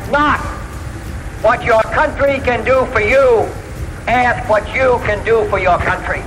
not what your country can do for you. Ask what you can do for your country.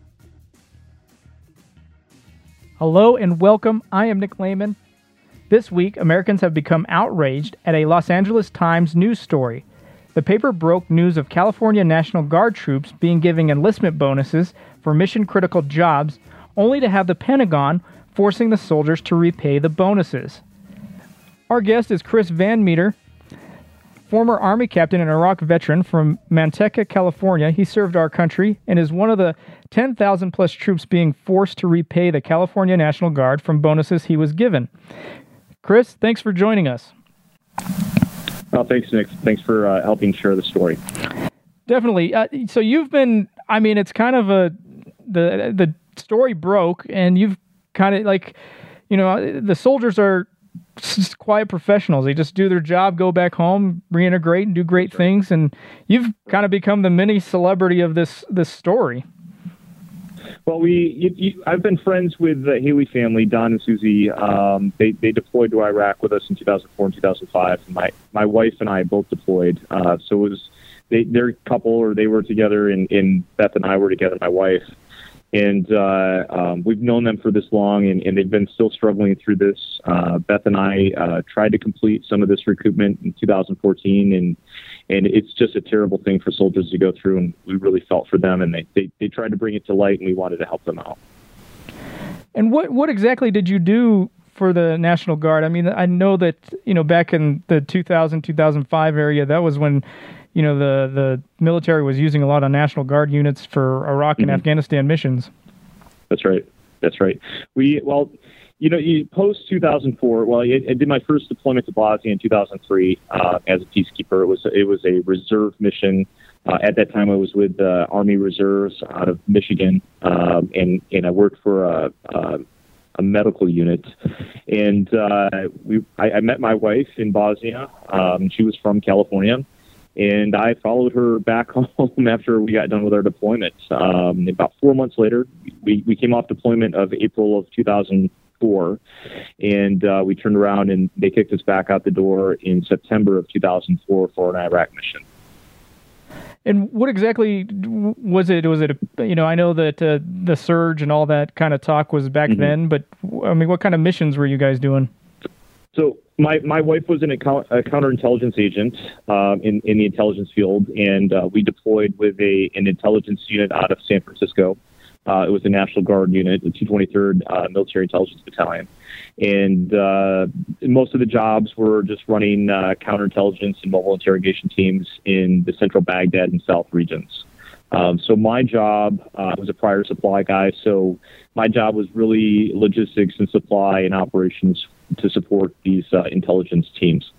Hello and welcome. I am Nick Lehman. This week, Americans have become outraged at a Los Angeles Times news story. The paper broke news of California National Guard troops being given enlistment bonuses for mission-critical jobs, only to have the Pentagon forcing the soldiers to repay the bonuses. Our guest is Chris Van Meter, former Army captain and Iraq veteran from Manteca, California. He served our country and is one of the 10,000 plus troops being forced to repay the California National Guard from bonuses he was given. Chris, thanks for joining us. Well, thanks, Nick. Thanks for helping share the story. Definitely. So you've been, it's kind of the story broke, and you've kind of the soldiers are quiet professionals. They just do their job, go back home, reintegrate, and do great things. And you've kind of become the mini celebrity of this story. Well, I've been friends with the Haley family, Don and Susie. They deployed to Iraq with us in 2004 and 2005. And my wife and I both deployed. So it was they're a couple, or they were together, and Beth and I were together, my wife. And we've known them for this long, and they've been still struggling through this. Beth and I tried to complete some of this recoupment in 2014, and it's just a terrible thing for soldiers to go through, and we really felt for them, and they tried to bring it to light, and we wanted to help them out. And what exactly did you do for the National Guard? I mean, I know that, back in the 2000-2005 area, that was when the military was using a lot of National Guard units for Iraq and Afghanistan missions. That's right. Post 2004. I did my first deployment to Bosnia in 2003 as a peacekeeper. It was a reserve mission. At that time, I was with the Army Reserves out of Michigan, and I worked for a medical unit. And I met my wife in Bosnia. She was from California. And I followed her back home after we got done with our deployment. About 4 months later, we came off deployment of April of 2004, and we turned around and they kicked us back out the door in September of 2004 for an Iraq mission. And what exactly was it? Was it, I know that the surge and all that kind of talk was back then, but what kind of missions were you guys doing? So my wife was a counterintelligence agent in the intelligence field, and we deployed with an intelligence unit out of San Francisco. It was a National Guard unit, the 223rd Military Intelligence Battalion. And most of the jobs were just running counterintelligence and mobile interrogation teams in the central Baghdad and south regions. So my job was a prior supply guy, so my job was really logistics and supply and operations to support these intelligence teams.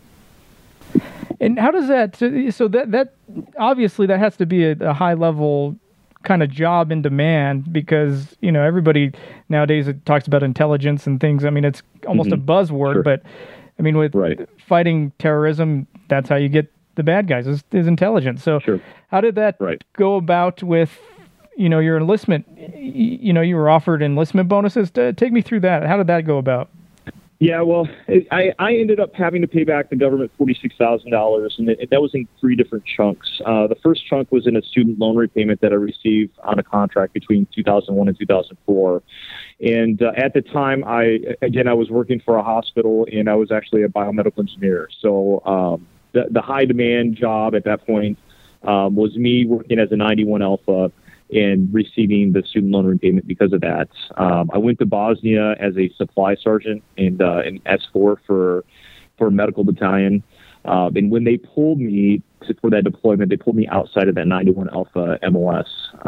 And how does that, so that obviously that has to be a high level kind of job in demand, because, everybody nowadays talks about intelligence and things. It's almost a buzzword, sure. But with fighting terrorism, that's how you get the bad guys is intelligence. So sure. How did that go about with, your enlistment? You were offered enlistment bonuses. Take me through that. How did that go about? Yeah, well, I ended up having to pay back the government $46,000, and that was in 3 different chunks. The first chunk was in a student loan repayment that I received on a contract between 2001 and 2004. And at the time, I was working for a hospital, and I was actually a biomedical engineer. So the high demand job at that point was me working as a 91 Alpha and receiving the student loan repayment because of that. I went to Bosnia as a supply sergeant and an S4 for a medical battalion. And when they pulled me for that deployment, they pulled me outside of that 91 Alpha MOS.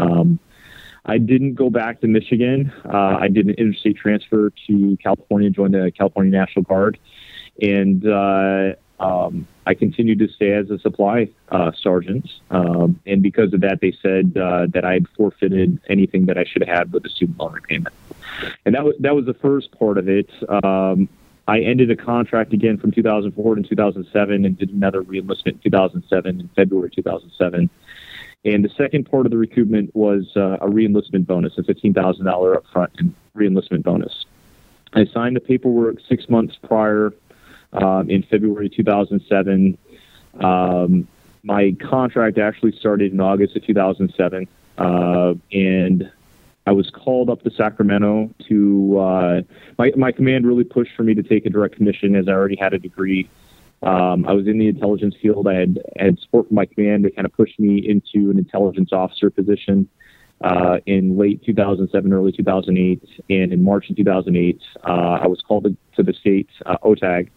I didn't go back to Michigan. I did an interstate transfer to California, joined the California National Guard, and I continued to stay as a supply sergeant, and because of that, they said that I had forfeited anything that I should have had with the student loan repayment, and that was the first part of it. I ended a contract again from 2004 to 2007, and did another reenlistment in 2007, in February 2007. And the second part of the recoupment was a reenlistment bonus, a $15,000 upfront reenlistment bonus. I signed the paperwork 6 months prior. In February 2007, My contract actually started in August of 2007, and I was called up to Sacramento to, my command really pushed for me to take a direct commission as I already had a degree. I was in the intelligence field. I had support from my command to kind of push me into an intelligence officer position in late 2007, early 2008. And in March of 2008, I was called to the state OTAG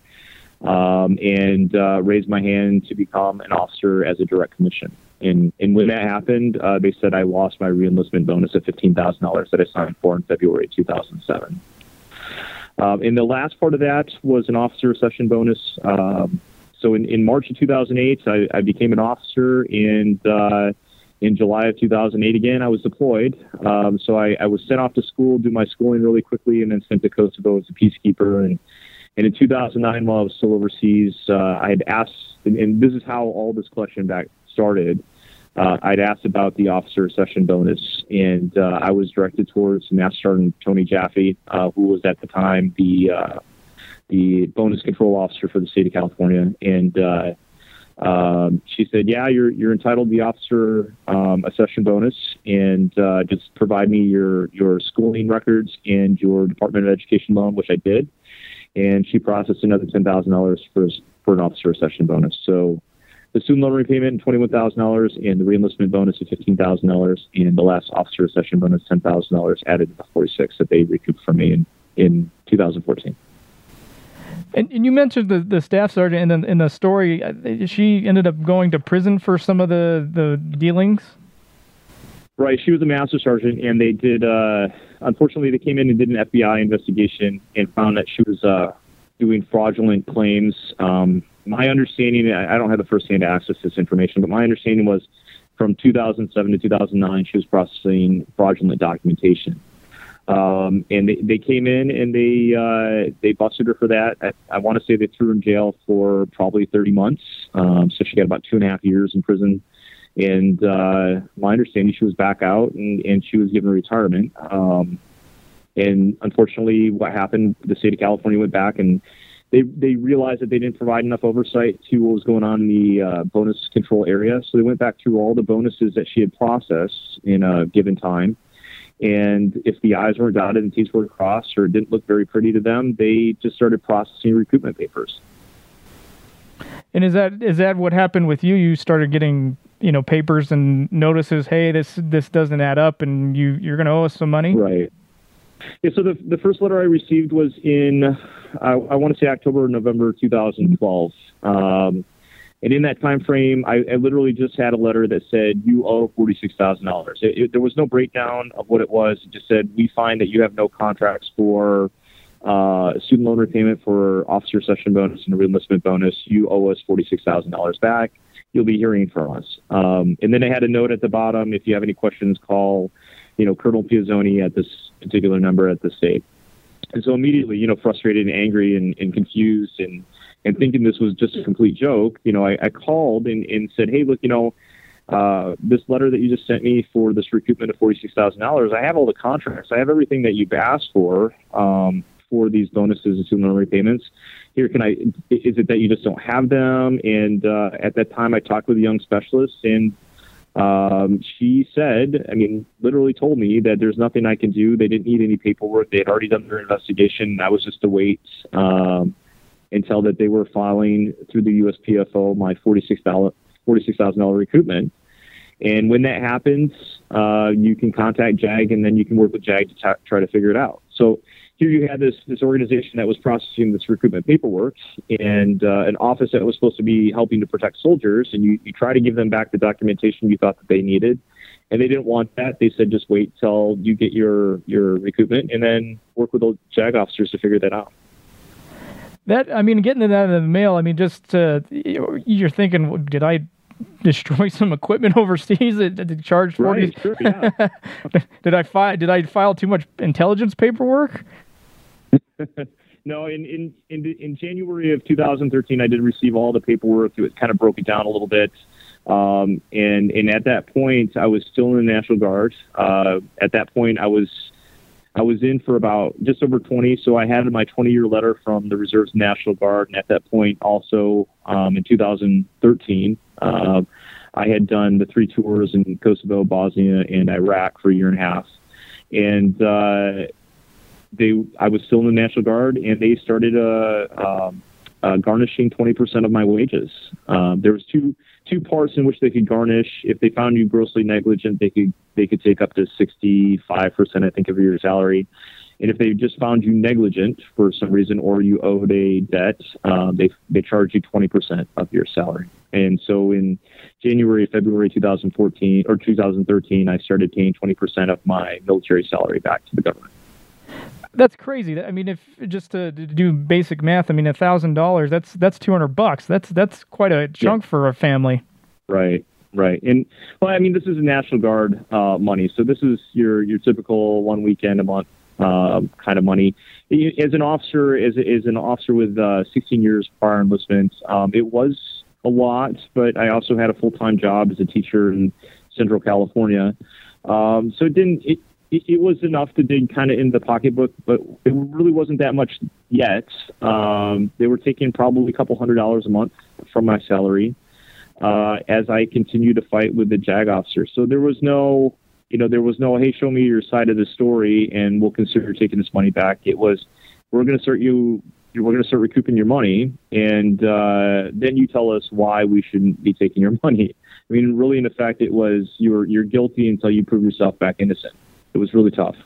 and raised my hand to become an officer as a direct commission. And when that happened, they said I lost my reenlistment bonus of $15,000 that I signed for in February 2007. And the last part of that was an officer accession bonus. So in March of 2008, I became an officer, and in July of 2008, again, I was deployed. So I was sent off to school, do my schooling really quickly, and then sent to Kosovo as a peacekeeper. And in 2009, while I was still overseas, I had asked, and this is how all this collection back started, I'd asked about the officer accession bonus, and I was directed towards Master Sergeant Tony Jaffe, who was at the time the bonus control officer for the state of California. And she said, "Yeah, you're entitled to the officer accession bonus, and just provide me your schooling records and your Department of Education loan," which I did. And she processed another $10,000 for an officer accession bonus. So the student loan repayment, $21,000, and the reenlistment bonus of $15,000, and the last officer accession bonus, $10,000, added to the 46 that they recouped from me in 2014. And you mentioned the staff sergeant in the story. She ended up going to prison for some of the dealings. Right. She was a master sergeant, and they did, unfortunately, they came in and did an FBI investigation and found that she was doing fraudulent claims. My understanding, I don't have the first-hand access to this information, but my understanding was from 2007 to 2009, she was processing fraudulent documentation. And they came in and they busted her for that. I want to say they threw her in jail for probably 30 months. So she got about 2.5 years in prison. And my understanding, she was back out and she was given retirement. And unfortunately, what happened, the state of California went back and they realized that they didn't provide enough oversight to what was going on in the bonus control area. So they went back through all the bonuses that she had processed in a given time. And if the I's weren't dotted and T's weren't crossed, or it didn't look very pretty to them, they just started processing recoupment papers. And is that what happened with you? You started getting, papers and notices, hey, this doesn't add up, and you're going to owe us some money? Right. Yeah, so the first letter I received was in, I want to say October or November 2012. And in that time frame, I literally just had a letter that said, you owe $46,000. There was no breakdown of what it was. It just said, we find that you have no contracts for student loan repayment, for officer accession bonus, and a reenlistment bonus. You owe us $46,000 back. You'll be hearing from us. And then I had a note at the bottom, if you have any questions, call, Colonel Piazzoni at this particular number at the state. And so immediately, frustrated and angry and confused and thinking this was just a complete joke, I called and said, hey, look, this letter that you just sent me for this recoupment of $46,000, I have all the contracts. I have everything that you've asked for these bonuses and student loan repayments. Here, is it that you just don't have them? And at that time, I talked with a young specialist, and she said, literally told me that there's nothing I can do. They didn't need any paperwork. They had already done their investigation. I was just to wait until that they were filing through the USPFO my $46,000 recoupment. And when that happens, you can contact JAG, and then you can work with JAG to try to figure it out. So here you had this organization that was processing this recoupment paperwork, and an office that was supposed to be helping to protect soldiers, and you try to give them back the documentation you thought that they needed, and they didn't want that. They said, just wait till you get your recoupment, and then work with those JAG officers to figure that out. Getting that in the mail, you're thinking, did I destroy some equipment overseas that charged 40? Right, sure, yeah. Did I file too much intelligence paperwork? No, in January of 2013, I did receive all the paperwork. It kind of broke it down a little bit. And at that point, I was still in the National Guard. At that point, I I was in for about just over 20, so I had my 20-year letter from the Reserves National Guard, and at that point also in 2013, I had done the 3 tours in Kosovo, Bosnia, and Iraq for a year and a half. And I was still in the National Guard, and they started garnishing 20% of my wages. There was two parts in which they could garnish. If they found you grossly negligent, they could take up to 65%, I think, of your salary. And if they just found you negligent for some reason, or you owed a debt, they charge you 20% of your salary. And so in February 2013, I started paying 20% of my military salary back to the government. That's crazy. I mean, if just to do basic math, I mean, $1,000, that's $200. That's quite a chunk for a family. Right. And well, I mean, this is a National Guard money, so this is your typical 1 weekend a month kind of money. As an officer, with 16 years prior enlistment, it was a lot, but I also had a full-time job as a teacher in Central California, so it was enough to dig kind of in the pocketbook, but it really wasn't that much yet. They were taking probably a couple $100 a month from my salary as I continued to fight with the JAG officers. So there was no, hey, show me your side of the story and we'll consider taking this money back. It was, we're going to start recouping your money, and then you tell us why we shouldn't be taking your money. I mean, really, in effect, it was you're guilty until you prove yourself back innocent. It was really tough.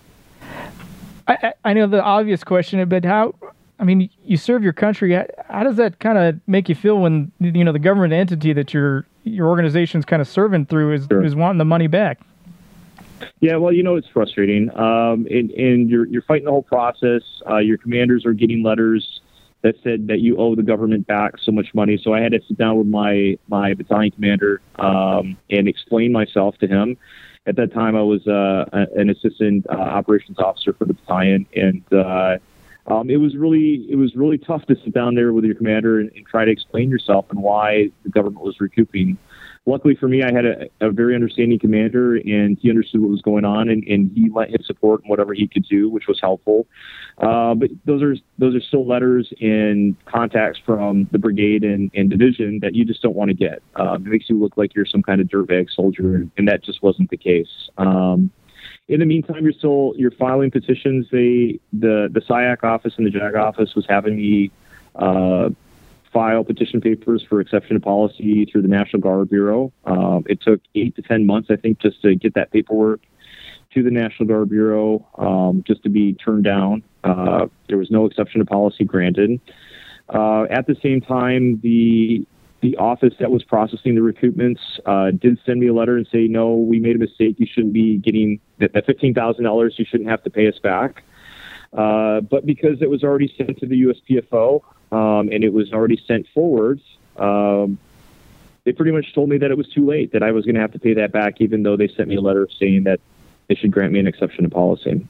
I know the obvious question, but you serve your country. How does that kind of make you feel when, the government entity that your organization's kind of serving through is wanting the money back? Yeah, well, it's frustrating. And you're fighting the whole process. Your commanders are getting letters that said that you owe the government back so much money. So I had to sit down with my battalion commander and explain myself to him. At that time, I was an assistant operations officer for the battalion, and it was really tough to sit down there with your commander and try to explain yourself and why the government was recouping. Luckily for me, I had a very understanding commander, and he understood what was going on, and he lent his support in whatever he could do, which was helpful. But those are still letters and contacts from the brigade and division that you just don't want to get. It makes you look like you're some kind of dirtbag soldier, and that just wasn't the case. In the meantime, you're filing petitions. The SIAC office and the JAG office was having me file petition papers for exception to policy through the National Guard Bureau. It took 8 to 10 months, I think, just to get that paperwork to the National Guard Bureau, just to be turned down. There was no exception to policy granted. At the same time, the office that was processing the recoupments did send me a letter and say, no, we made a mistake. You shouldn't be getting that $15,000. You shouldn't have to pay us back. But because it was already sent to the USPFO, and it was already sent forward, they pretty much told me that it was too late, that I was going to have to pay that back, even though they sent me a letter saying that they should grant me an exception to policy.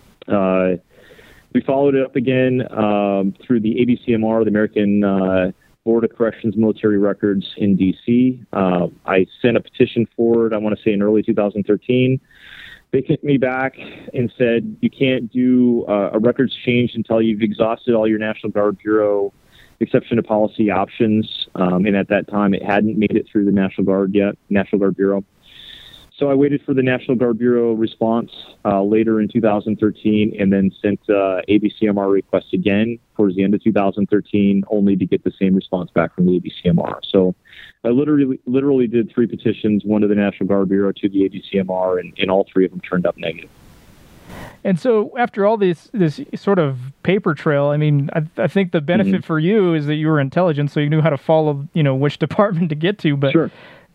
We followed it up again through the ABCMR, the American Board of Corrections Military Records in D.C. I sent a petition forward, I want to say in early 2013. They kicked me back and said, you can't do a records change until you've exhausted all your National Guard Bureau exception to policy options. And at that time, it hadn't made it through the National Guard Bureau. So I waited for the National Guard Bureau response later in 2013, and then sent ABCMR request again towards the end of 2013, only to get the same response back from the ABCMR. So I literally did 3 petitions, one to the National Guard Bureau, to the ABCMR, and all 3 of them turned up negative. And so after all this sort of paper trail, I mean, I think the benefit for you is that you were intelligent, so you knew how to follow, which department to get to. But sure.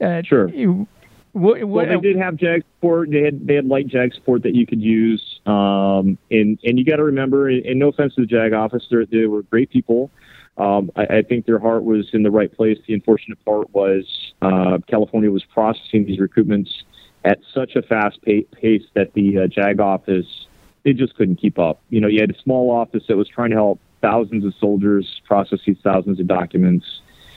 Well, they did have JAG support. They had light JAG support that you could use. And you got to remember, and no offense to the JAG office, they were great people. I think their heart was in the right place. The unfortunate part was California was processing these recoupments at such a fast pace that the JAG office, they just couldn't keep up. You had a small office that was trying to help thousands of soldiers process these thousands of documents.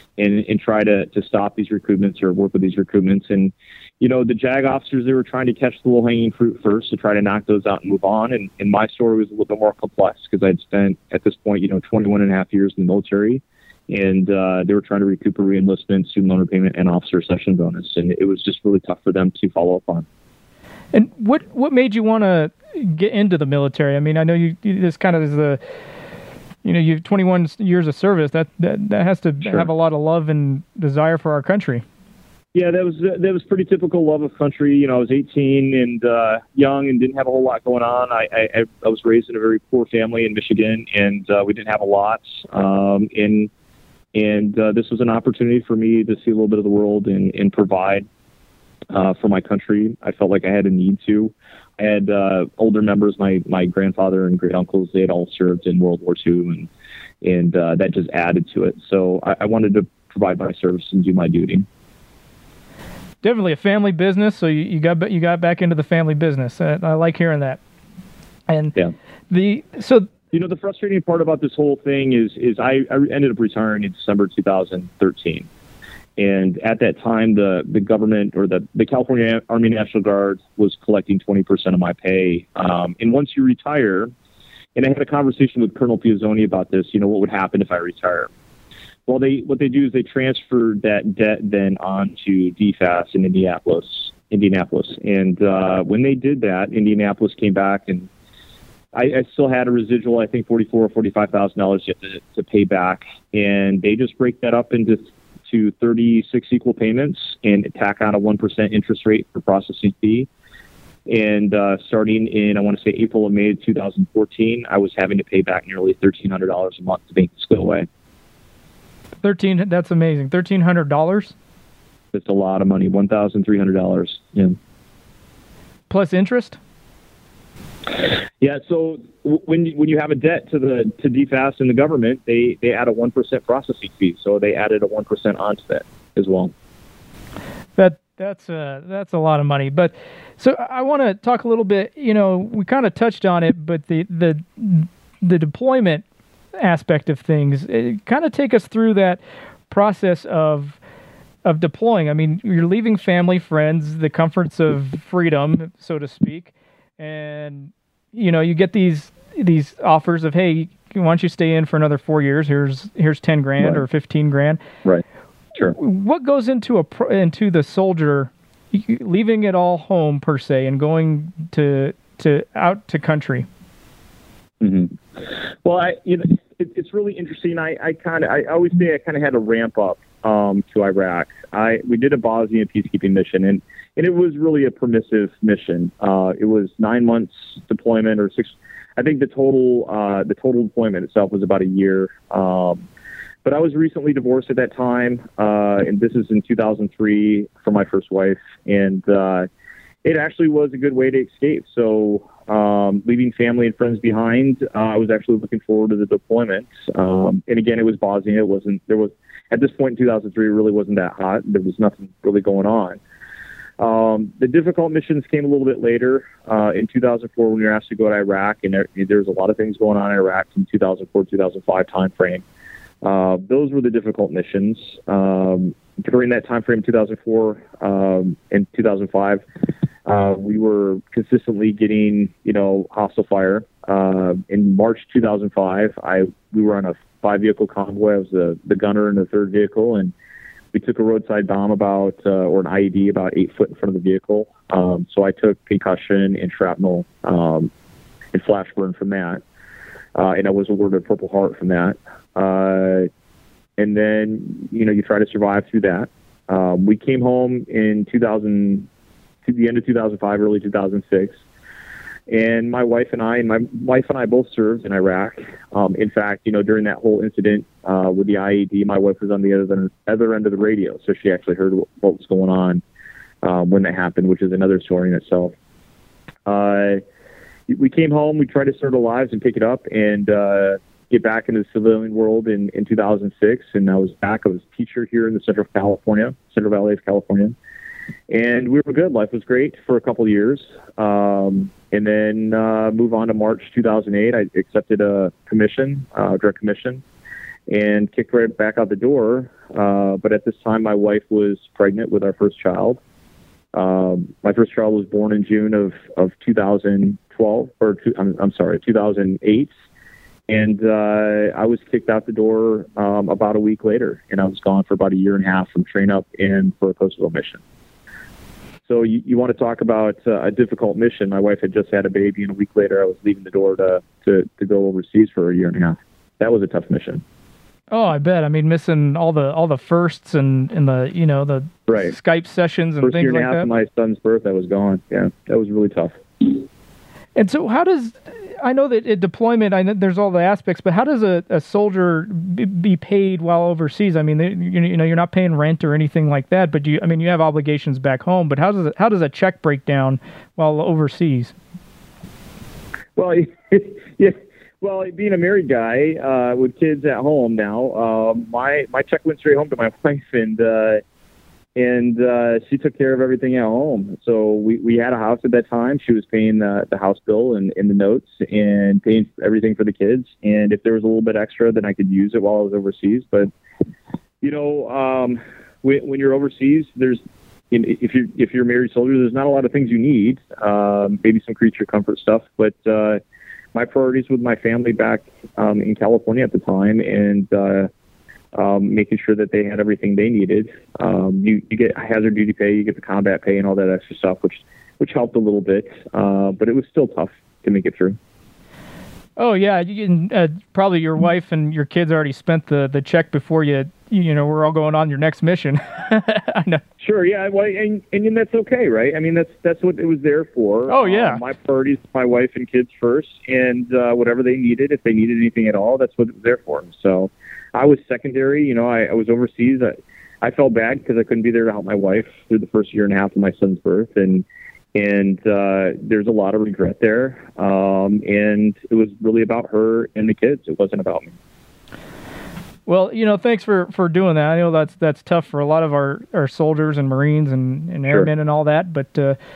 and try to stop these recruitments or work with these recruitments. And, the JAG officers, they were trying to catch the low-hanging fruit first to try to knock those out and move on. And my story was a little bit more complex because I'd spent, at this point, 21 and a half years in the military. And they were trying to recoup a re-enlistment, student loan repayment, and officer session bonus. And it was just really tough for them to follow up on. And what made you want to get into the military? I mean, I know you this kind of is the, you've 21 years of service. That has to have a lot of love and desire for our country. Yeah, that was pretty typical love of country. I was 18 and young and didn't have a whole lot going on. I was raised in a very poor family in Michigan, and we didn't have a lot. And this was an opportunity for me to see a little bit of the world and provide for my country. I felt like I had a need to. I had older members, my grandfather and great uncles. They had all served in World War II, and that just added to it. So I wanted to provide my service and do my duty. Definitely a family business. So you got back into the family business. I like hearing that. And yeah. The frustrating part about this whole thing is I ended up retiring in December 2013. And at that time, the government or the California Army National Guard was collecting 20% of my pay. And once you retire, and I had a conversation with Colonel Piazzoni about this, what would happen if I retire? Well, what they do is they transfer that debt then onto DFAS in Indianapolis. And when they did that, Indianapolis came back, and I still had a residual, I think $44,000 or $45,000 you have to pay back. And they just break that up into 36 equal payments and tack on a 1% interest rate for processing fee. And starting in, I want to say April or May of 2014, I was having to pay back nearly $1,300 a month to make this go away. That's amazing. $1,300? That's a lot of money. $1,300. Yeah. Plus interest? Yeah. So when you have a debt to DFAS and the government, they add a 1% processing fee. So they added a 1% onto that as well. That's a lot of money. But so I want to talk a little bit. We kind of touched on it, but the deployment aspect of things, kind of take us through that process of deploying. I mean, you're leaving family, friends, the comforts of freedom, so to speak, and you get these offers of, hey, why don't you stay in for another 4 years? Here's $10,000 right. or $15,000. Right. Sure. What goes into the soldier leaving it all home per se and going to out to country? Mm-hmm. Well, it's really interesting. I always say I kind of had to ramp up to Iraq. We did a Bosnian peacekeeping mission, and it was really a permissive mission. It was 9 months deployment, or 6. I think the total deployment itself was about a year. But I was recently divorced at that time, and this is in 2003 from my first wife, and it actually was a good way to escape. So leaving family and friends behind, I was actually looking forward to the deployment. And again, it was Bosnia. At this point in 2003, it really wasn't that hot. There was nothing really going on. The difficult missions came a little bit later in 2004 when we were asked to go to Iraq, and there's a lot of things going on in Iraq from 2004 2005 timeframe. Those were the difficult missions. During that time frame, 2004 and 2005, we were consistently getting, hostile fire. In March 2005, we were on a 5-vehicle convoy. I was the gunner in the 3rd vehicle, and we took a roadside bomb or an IED about 8 foot in front of the vehicle. So I took concussion and shrapnel and flash burn from that. And I was awarded a Purple Heart from that. And then, you try to survive through that. We came home in to the end of 2005, early 2006. And my wife and I both served in Iraq. In fact, during that whole incident with the IED, my wife was on the other end of the radio, so she actually heard what was going on when that happened, which is another story in itself. We came home, we tried to start our lives and pick it up and get back into the civilian world in 2006. And I was back. I was a teacher here in the Central Valley of California. And we were good. Life was great for a couple of years. And then move on to March 2008. I accepted a commission, direct commission. and kicked right back out the door. But at this time, my wife was pregnant with our first child. My first child was born in June of 2012, or 2008. And I was kicked out the door about a week later, and I was gone for about a year and a half from train up and for a Kosovo mission. So you want to talk about a difficult mission. My wife had just had a baby, and a week later I was leaving the door to go overseas for a year and a half. That was a tough mission. Oh, I bet. I mean, missing all the firsts and the the right. Skype sessions and first things year and like a half that. Of my son's birth, I was gone. Yeah, that was really tough. And so, how does I know that at deployment, I know there's all the aspects, but how does a soldier be paid while overseas? I mean, you're not paying rent or anything like that, but you have obligations back home. But how does a check break down while overseas? Well, yeah. Well, being a married guy with kids at home now, my check went straight home to my wife, and she took care of everything at home. So we had a house at that time. She was paying the house bill and the notes and paying everything for the kids. And if there was a little bit extra, then I could use it while I was overseas. But when you're overseas, if you're a married soldier, there's not a lot of things you need. Maybe some creature comfort stuff, but my priorities with my family back in California at the time, and making sure that they had everything they needed. You get hazard duty pay, you get the combat pay, and all that extra stuff, which helped a little bit, but it was still tough to make it through. Oh yeah, probably your wife and your kids already spent the check before we're all going on your next mission. I know. Sure, yeah, well, and that's okay, right? I mean, that's what it was there for. Oh yeah. My priorities, my wife and kids first, and whatever they needed, if they needed anything at all, that's what it was there for. So I was secondary. I was overseas. I felt bad because I couldn't be there to help my wife through the first year and a half of my son's birth, and there's a lot of regret there. And it was really about her and the kids. It wasn't about me. Well, thanks for doing that. I know that's tough for a lot of our soldiers and Marines and airmen Sure. and all that, but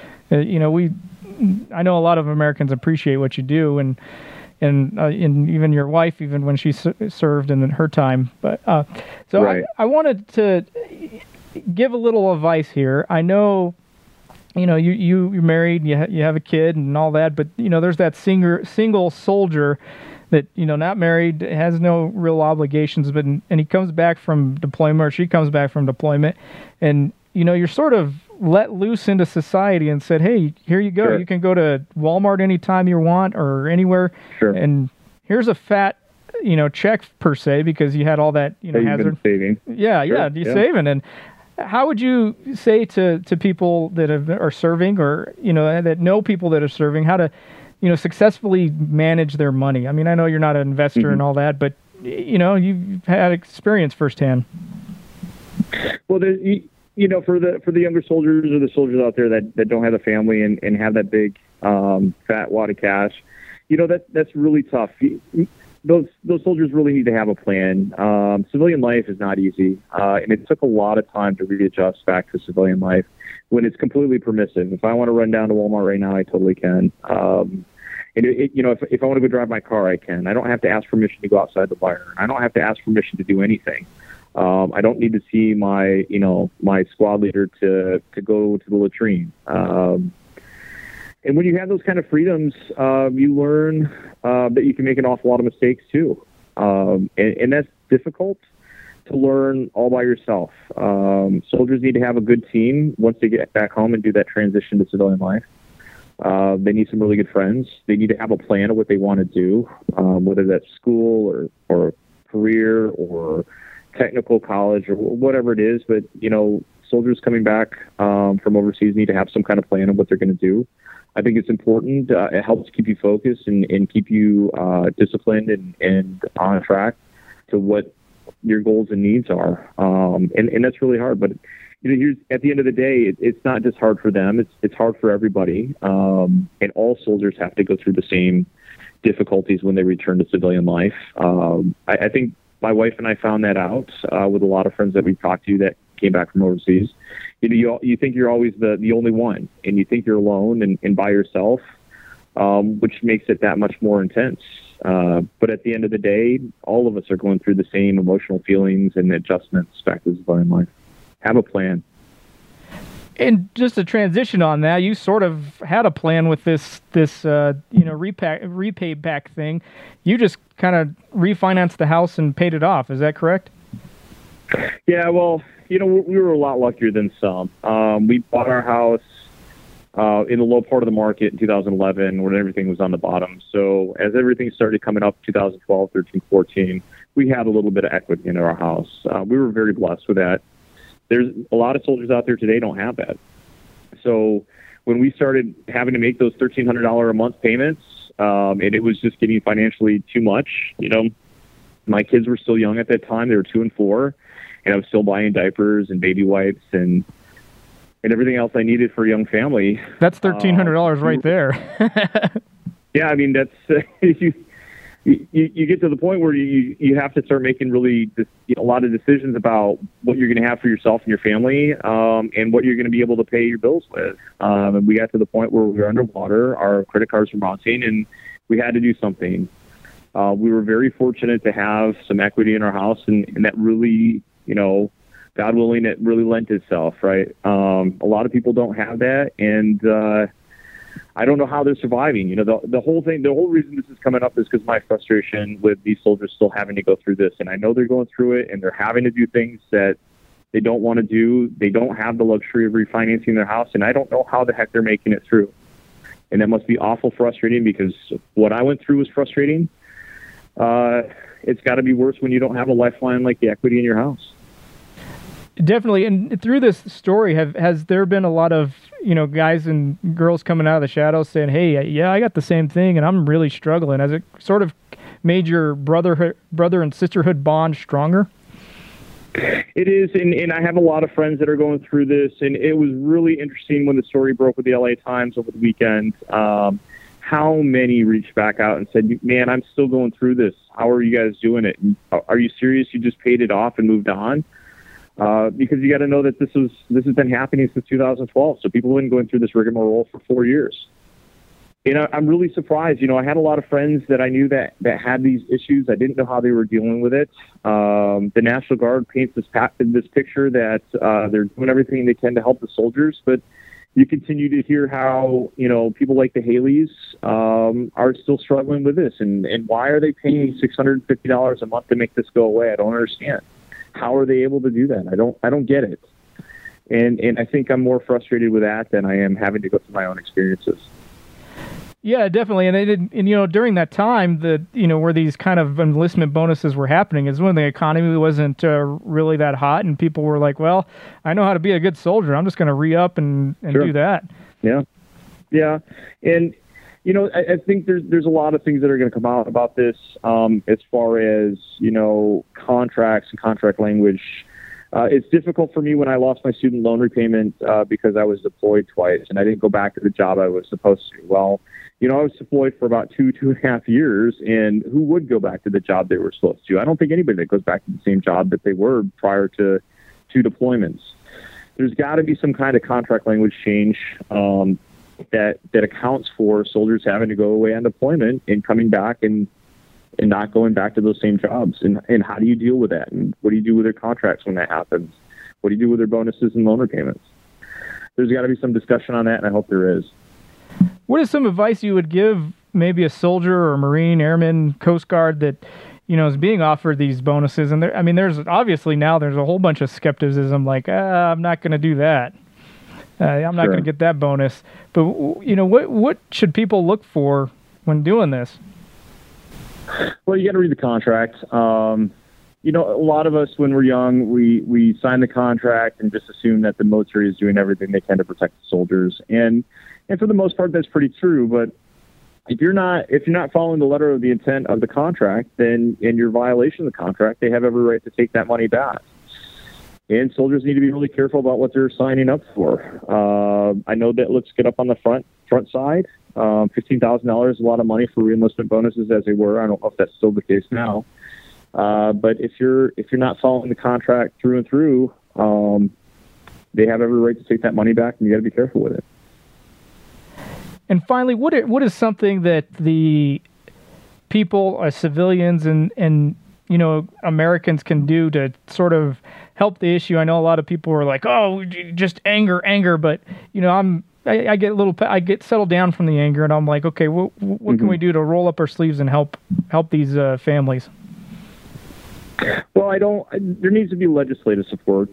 I know a lot of Americans appreciate what you do, and even your wife, even when she served in her time. But so right. I wanted to give a little advice here. I know, you're married, you have a kid and all that, but there's that single soldier that not married, has no real obligations, but and he comes back from deployment, or she comes back from deployment, and you're sort of let loose into society and said, hey, here you go. Sure. You can go to Walmart anytime you want or anywhere. Sure. And here's a fat, check per se, because you had all that, hazard. Saving. Yeah. Sure. Yeah. You're saving. And how would you say to people that are serving, or, that know people that are serving, how to, successfully manage their money? I mean, I know you're not an investor Mm-hmm. and all that, but, you've had experience firsthand. Well, for the younger soldiers or the soldiers out there that don't have a family and have that big fat wad of cash, that's really tough. Those soldiers really need to have a plan. Civilian life is not easy, and it took a lot of time to readjust back to civilian life when it's completely permissive. If I want to run down to Walmart right now, I totally can. And if I want to go drive my car, I can. I don't have to ask permission to go outside the wire. I don't have to ask permission to do anything. I don't need to see my squad leader to go to the latrine. And when you have those kind of freedoms, you learn that you can make an awful lot of mistakes too. And that's difficult to learn all by yourself. Soldiers need to have a good team once they get back home and do that transition to civilian life. They need some really good friends. They need to have a plan of what they want to do, whether that's school or career or technical college or whatever it is. But, soldiers coming back from overseas need to have some kind of plan of what they're going to do. I think it's important. It helps keep you focused and keep you disciplined and on track to what your goals and needs are. And that's really hard. But here's, at the end of the day, it's not just hard for them. It's hard for everybody. And all soldiers have to go through the same difficulties when they return to civilian life. I think my wife and I found that out with a lot of friends that we've talked to that came back from overseas. You think you're always the only one, and you think you're alone and by yourself, which makes it that much more intense. But at the end of the day, all of us are going through the same emotional feelings and adjustments factors in life. Have a plan. And just to transition on that, you sort of had a plan with this repay back thing. You just kind of refinanced the house and paid it off. Is that correct? Yeah, well, we were a lot luckier than some. We bought our house in the low part of the market in 2011 when everything was on the bottom. So as everything started coming up 2012, 13, 14, we had a little bit of equity in our house. We were very blessed with that. There's a lot of soldiers out there today don't have that. So when we started having to make those $1,300 a month payments, and it was just getting financially too much, my kids were still young at that time. They were 2 and 4, and I was still buying diapers and baby wipes and everything else I needed for a young family. That's $1,300 right there. Yeah, I mean, that's you get to the point where you have to start making really a lot of decisions about what you're going to have for yourself and your family, and what you're going to be able to pay your bills with. And we got to the point where we were underwater, our credit cards were mounting, and we had to do something. We were very fortunate to have some equity in our house, and that really, God willing, it really lent itself, right? A lot of people don't have that, and I don't know how they're surviving. The whole reason this is coming up is because my frustration with these soldiers still having to go through this. And I know they're going through it and they're having to do things that they don't want to do. They don't have the luxury of refinancing their house. And I don't know how the heck they're making it through. And that must be awful frustrating, because what I went through was frustrating. It's got to be worse when you don't have a lifeline like the equity in your house. Definitely. And through this story, has there been a lot of, guys and girls coming out of the shadows saying, hey, yeah, I got the same thing and I'm really struggling? Has it sort of made your brother and sisterhood bond stronger? It is. And I have a lot of friends that are going through this. And it was really interesting when the story broke with the LA Times over the weekend, how many reached back out and said, man, I'm still going through this. How are you guys doing it? Are you serious? You just paid it off and moved on? Because you got to know that this has been happening since 2012. So people have been going through this rigmarole for 4 years. And I'm really surprised. I had a lot of friends that I knew that had these issues. I didn't know how they were dealing with it. The National Guard paints this picture that they're doing everything they can to help the soldiers, but you continue to hear how, people like the Haleys are still struggling with this. And why are they paying $650 a month to make this go away? I don't understand. How are they able to do that? I don't get it. And I think I'm more frustrated with that than I am having to go through my own experiences. Yeah, definitely. And they did, and during that time, where these kind of enlistment bonuses were happening is when the economy wasn't really that hot, and people were like, "Well, I know how to be a good soldier. I'm just going to re-up and Sure. do that." Yeah, and I think there's a lot of things that are going to come out about this as far as contracts and contract language. It's difficult for me when I lost my student loan repayment because I was deployed twice and I didn't go back to the job I was supposed to. Well, I was deployed for about 2.5 years, and who would go back to the job they were supposed to? I don't think anybody that goes back to the same job that they were prior to 2 deployments. There's got to be some kind of contract language change that accounts for soldiers having to go away on deployment and coming back and not going back to those same jobs. And how do you deal with that? And what do you do with their contracts when that happens? What do you do with their bonuses and loan repayments? There's got to be some discussion on that, and I hope there is. What is some advice you would give maybe a soldier or a Marine, Airman, Coast Guard that, is being offered these bonuses? And there's obviously now there's a whole bunch of skepticism, like, I'm not going to do that. I'm not going to get that bonus. But, what should people look for when doing this? Well, you got to read the contract. A lot of us, when we're young, we sign the contract and just assume that the military is doing everything they can to protect the soldiers. And for the most part, that's pretty true. But if you're not following the letter of the intent of the contract, then in your violation of the contract, they have every right to take that money back. And soldiers need to be really careful about what they're signing up for. I know that looks good up on the front side. $15,000 is a lot of money for reenlistment bonuses as they were. I don't know if that's still the case now. But if you're not following the contract through and through, they have every right to take that money back, and you got to be careful with it. And finally, what is something that the people, as civilians, and Americans can do to sort of help the issue. I know a lot of people are like, oh, just anger, but I get settled down from the anger, and I'm like, okay, what can we do to roll up our sleeves and help these families? Well, there needs to be legislative support.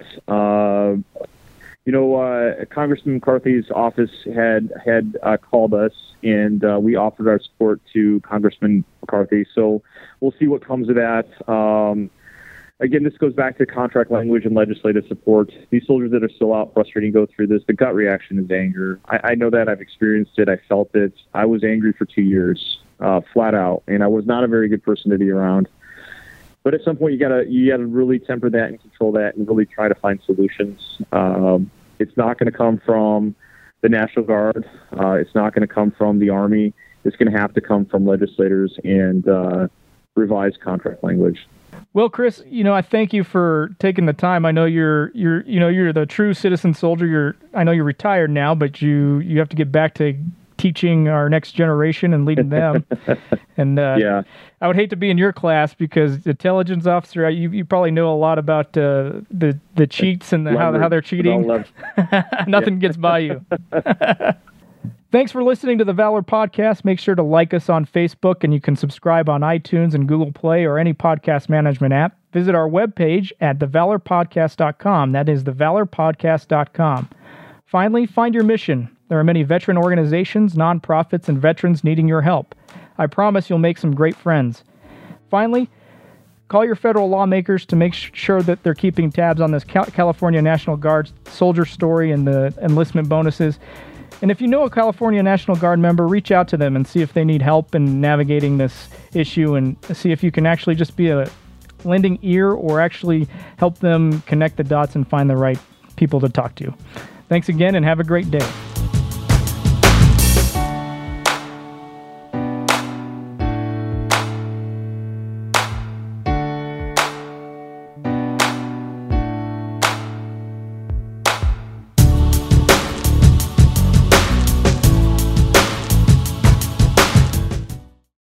Congressman McCarthy's office had called us, and we offered our support to Congressman McCarthy. So we'll see what comes of that. Again, this goes back to contract language and legislative support. These soldiers that are still out frustrated go through this. The gut reaction is anger. I know that. I've experienced it. I felt it. I was angry for 2 years, flat out, and I was not a very good person to be around. But at some point, you gotta really temper that and control that, and really try to find solutions. It's not going to come from the National Guard. It's not going to come from the Army. It's going to have to come from legislators and revised contract language. Well, Chris, I thank you for taking the time. I know you're the true citizen soldier. I know you're retired now, but you have to get back to teaching our next generation and leading them. And I would hate to be in your class, because intelligence officer, you probably know a lot about the cheats and how they're cheating. Nothing gets by you. Thanks for listening to the Valor Podcast. Make sure to like us on Facebook, and you can subscribe on iTunes and Google Play or any podcast management app. Visit our webpage at thevalorpodcast.com. That is thevalorpodcast.com. Finally, find your mission. There are many veteran organizations, nonprofits, and veterans needing your help. I promise you'll make some great friends. Finally, call your federal lawmakers to make sure that they're keeping tabs on this California National Guard soldier story and the enlistment bonuses. And if you know a California National Guard member, reach out to them and see if they need help in navigating this issue, and see if you can actually just be a lending ear, or actually help them connect the dots and find the right people to talk to. Thanks again, and have a great day.